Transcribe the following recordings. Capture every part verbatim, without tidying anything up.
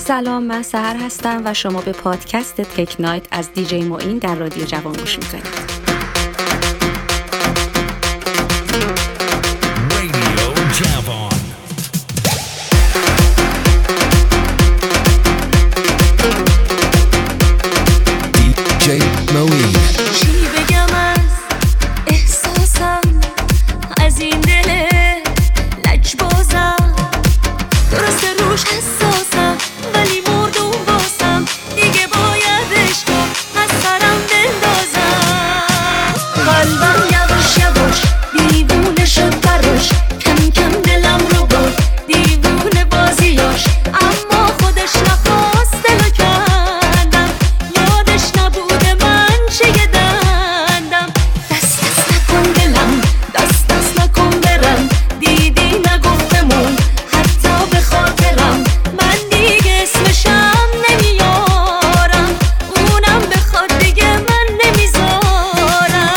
سلام، من سحر هستم و شما به پادکست تک نایت از دیجی معین در رادیو جوان گوش میکنید. چی بگم از احساسم، از این دل لجبازم، درسته روش حساسم ولی مردم باسم، دیگه بایدش کن از سرم بندازم. قلبم یواش یواش دیوونه شد براش، کم کم دلم رو برد دیوونه بازیاش، اما خودش نخواست دلو کردم، یادش نبوده من چه دندم. دست دست نکن دلم، دست دست نکن برم، دیدی نگفتمون حتی به خاطرم، من دیگه اسمشم نمیارم، اونم بخواد دیگه من نمیذارم.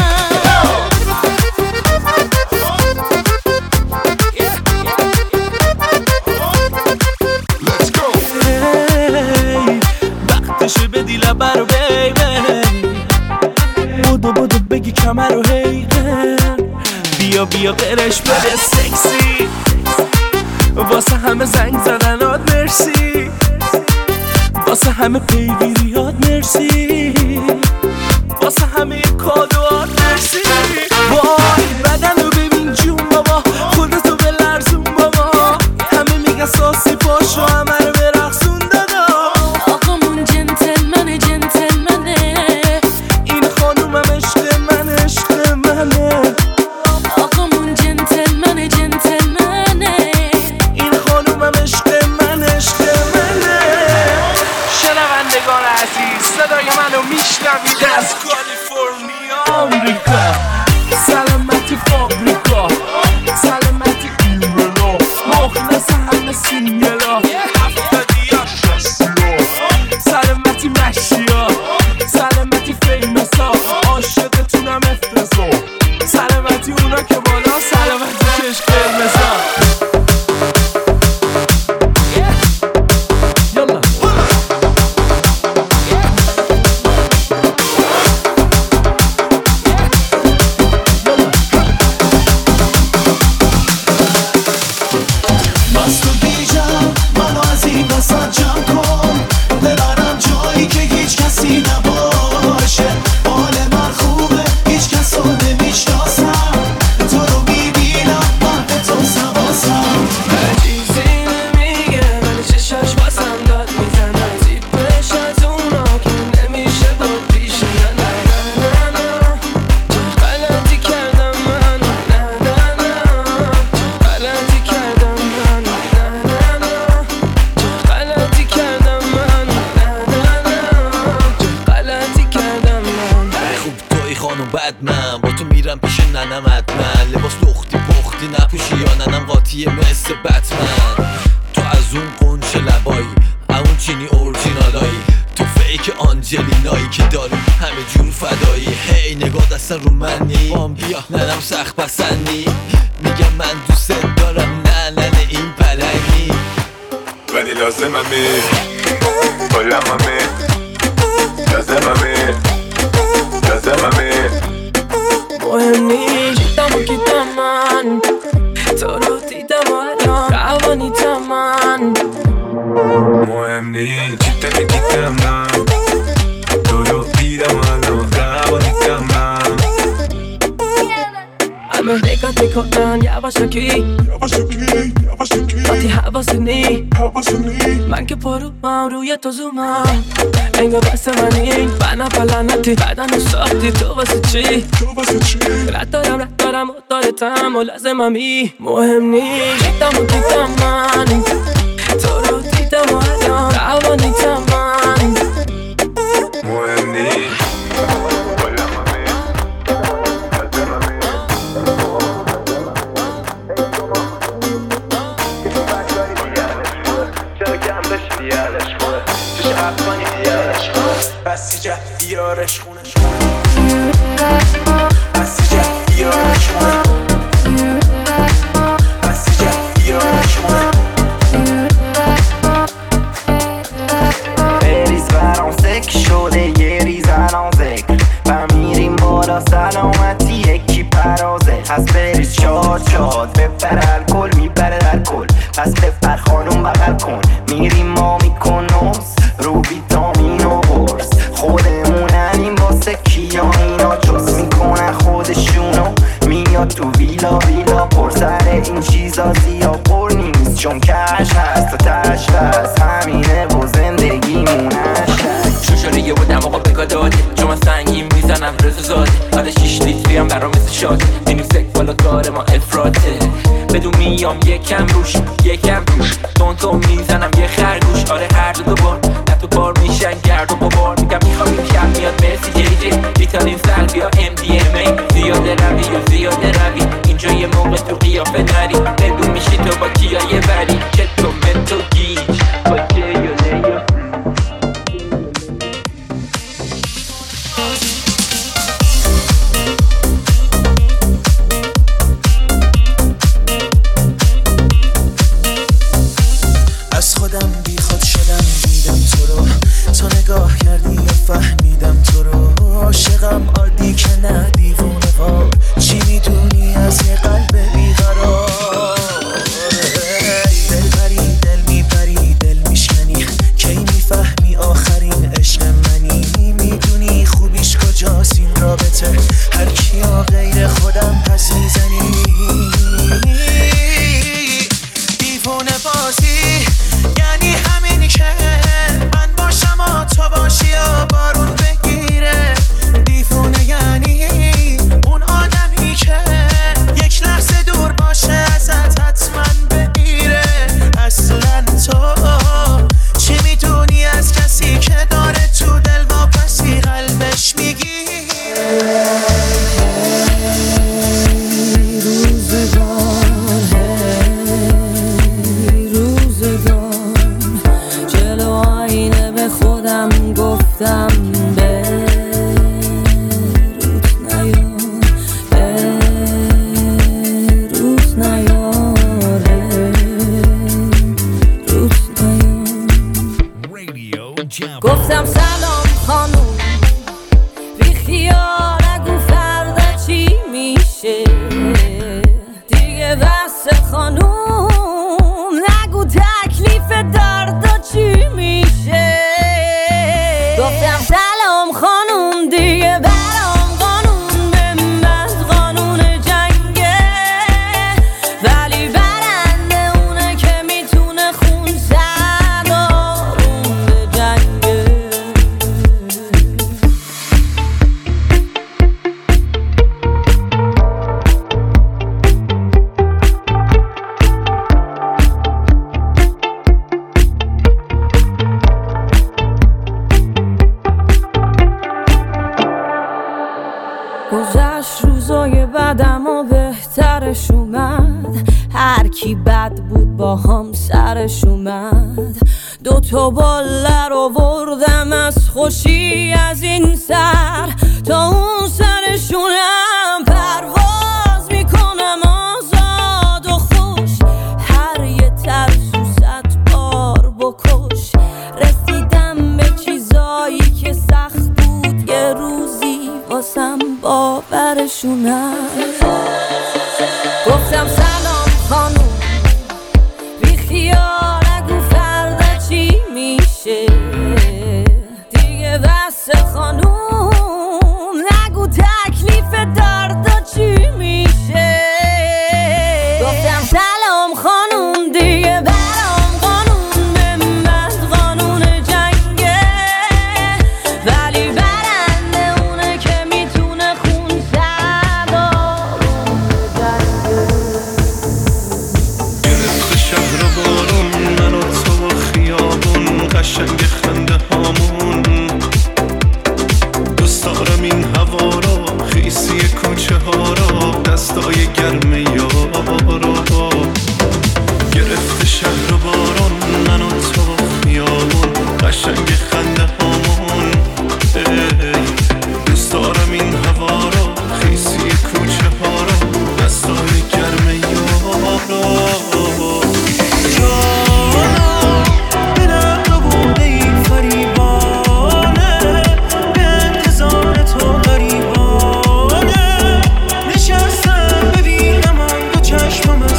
Let's go. Hey, وقتشه بدی لبه رو بیبی، بودو بودو بگی کمر رو هیگن، بیا بیا قرش بده سکسی، واسه همه زنگ زدنات مرسی، واسه همه پیگیریات مرسی، واسه همه کادوات مرسی. وای بدن رو ببین جون بابا، خودتو به لرزون بابا، همه میگن ساسی پاشو همه رو برقصون دادا. آقامون جنتلمنه جنتلمنه، این خانومم عشق من عشق منه، آقامون جنتلمنه جنتلمنه، این خانومم عشق من عشق منه. شنوندگان عزیز، صدای منو میشنوید از کالیفرنیا آمریکا، سلامتی فابریکا، سلامتی ایمنا، مخلص همه سینگلا، هفتادی ها شستیا، سلامتی مشیا، سلامتی فیمسا، عاشقتونم افتضا، سلامتی اونا که بالا، سلامتی چشم قرمزا. یالا مست و بیجم منو از این وسط جمع کن، ببرم جایی که هیچ کسی نباشه، حال من خوبه هیچ کس رو نمیشناسم، تو رو میبینم من به تو سواسم. چیزی نمیگه ولی چشاش باسم داد میزنه، تیپش از اونا که نمیشه با پیش نه نه نه نه، غلطی کردم من، نه نه نه، غلطی کردم من، نه نه نه، غلطی کردم من، نه نه نه، غلطی کردم من. خوب توی خانم بد من با تو میرم پیش ننم حتما، لباس لختی پختی نپوشی یا ننم قاطیه مثل بتمن، تو از اون قنچه لبایی اون چینی اورجینالایی، تو فیک آنجلینایی که داری همه جور فدایی، هی نگاه دستن رو منی بام بیا ننم سخت پسندی، میگم من دوست دارم نه ننه این پلنگی، ولی لازممه بایممه لازممه لازممه. مهم نیست دیدم و گیدم من، تو رو دیدم و الان روانیتم من، مهم نیست چیته دیدم من، تو رو دیدم و الان روانیتم من. همه نگاه میکنن یواشکی وقتی حواسنی، من که پروم روی تو زومم، انگار بس منی بنا پلنتی بدن ساختی، تو واسه چی رد دارم رد دارم و دارتم و لازممی، مهم نیست دیدم و دیدم من، تو رو دیدم و الان روانیتم من، مهم نیست بایممه لازممه. چرا کم بشی دیارش خونه، چه شب کنی دیارش خونه، بسی جه دیارش خونه، بسی جه دیارش خونه، بسی جه دیارش خونه. میزازی یا پر نیست چون کش هست و تش هست همینه و زندگیمونش هست شوشاره یه بودم آقا بگا داده چون من سنگین میزنم رزو زاده حالا شیش لیتری هم برام مثل شاده اینو سک بالا کار ما افراته بدون میام یکم روش یکم روش تون تون میزنم یه خرگوش آره هر دو بار نه تو بار میشن گرد و بابار میگم میخوام این شب میاد مرسی جی جی ریتالین سلبی یا ام دی ام ای زیاده روی یا زیاده روی اینجا یه موقع تو قیافه نری بدون میشی تو با کیا یه بری که تو من تو گیج با که یا نه یا از خودم بی خود شدم دیدم تو رو تو نگاه کردی و فهمیدم تو رو عاشقم عادی که نه دیوونه وار چی میدونی از یه قلب بیقرار دل بری دل میبری دل میشکنی کی میفهمی آخرین عشق منی میدونی خوبیش کجاست این رابطه هر کیا غیر خودم پس میزنی دیوونه بازی یعنی همین که من باشم و تو باشی و بارون بگیره دیوونه یعنی اون آدمی که یک لحظه دور باشه ازت حتما بگیره اصلا تو چی میدونی از کسی که داره تو دل واپسی قلبش میگیره گفتم به روز نیا به روز نیا روز نیا گفتم سلام خانوم بی خیال نگو فردا چی میشه دیگه بس خانوم نگو تکلیف دردا چی میشه گفتم سلام خانوم دیگه برام قانون به من قانون جنگه ولی برنده اونه که میتونه خون زد آروم به جنگه گذشت روزای بعدم و بهترش اومد هر کی بد بود با هم سرش اومد دوتا باله رو بردم از خوشی از این سر تا اون سرشونم پرواز میکنم آزاد و خوش هر یه ترسو صد بار بکش رسیدم به چیزایی که سخت بود یه روزی واسم باورشونم گفتم سلام خانوم بی خیال نگو فردا چی میشه دیگه بس خانوم نگو تکلیف دردا چی میشه گفتم سلام خانوم دیگه برام قانون به من قانون جنگه ولی برنده اونه که میتونه خون زد آروم به جنگه گرفت شهر و بارون من و تو و خیابون قشنگ خنده هامون دوست دارم این هوا رو خیسی کوچه ها رو دستای گرم یارو گرفت شهر و بارون من و تو و خیابون قشنگ خنده هامون دوست دارم این هوا رو خیسی کوچه ها رو دستای گرم یارو چشمم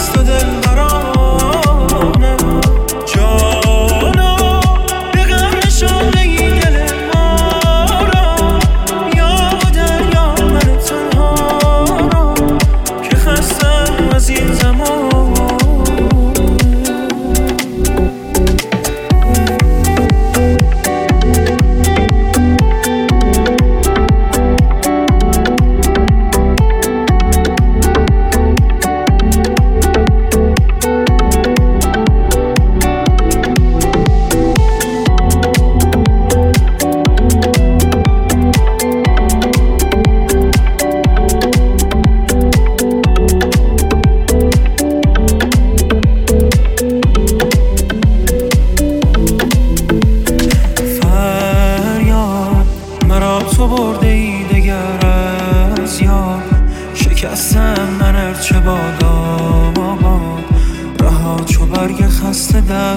برگ خسته در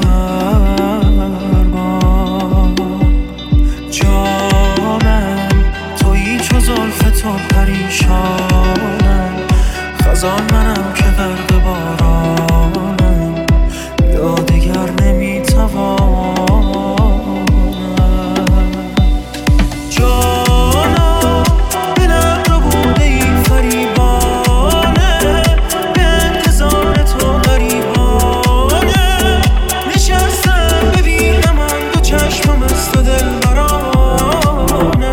بار جانم تویی چو زلف تو پریشانم خزان منم که غرق بارانم یا دیگر نمیتوانم جانم دلم رو بوده این فریبانه به انتظار تو غریبانه نشستم ببینم آن دو چشمم است و دل برانه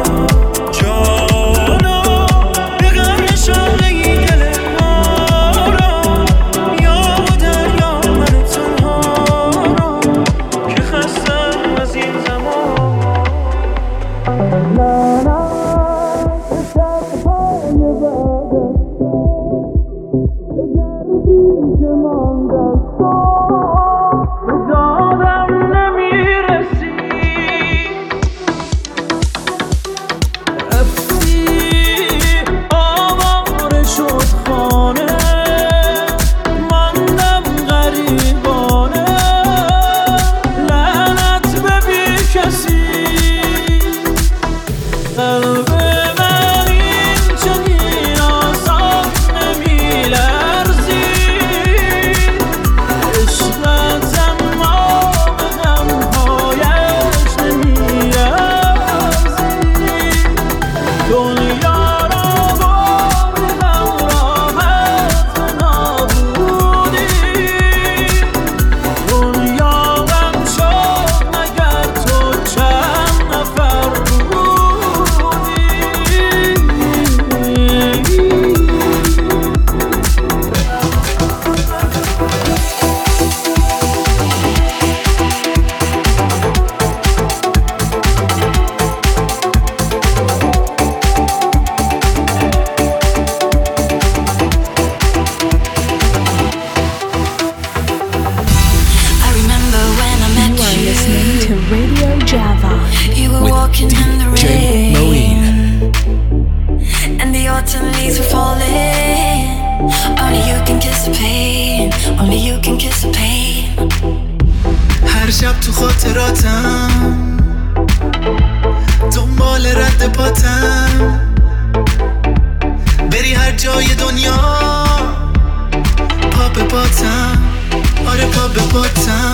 جانم به غم نشانه ای دل ما را یا دریا من تنها را که خستم از این زمان نه نه به شب پای بعدش به دردی که مانده است به دادم نمیرسی رفتی آواره شد خانه ماندم غریبانه لعنت به بی کسی قلب من این چنین آسان نمی‌لرزید عشقت اما به غم‌هایش نمی‌ارزید دنیا را بردم راحت نابودی دنیا غم شد مگر تو چند نفر بودی I remember when I met You are you. listening to Radio Java. You were walking in the D J rain, Moeen. and the autumn leaves were falling. Only you can kiss the pain. Only you can kiss the pain. هر شب تو خاطراتم دنبال رد پاتم بری هر جای دنیا پا به پاتم آره پا به پاتم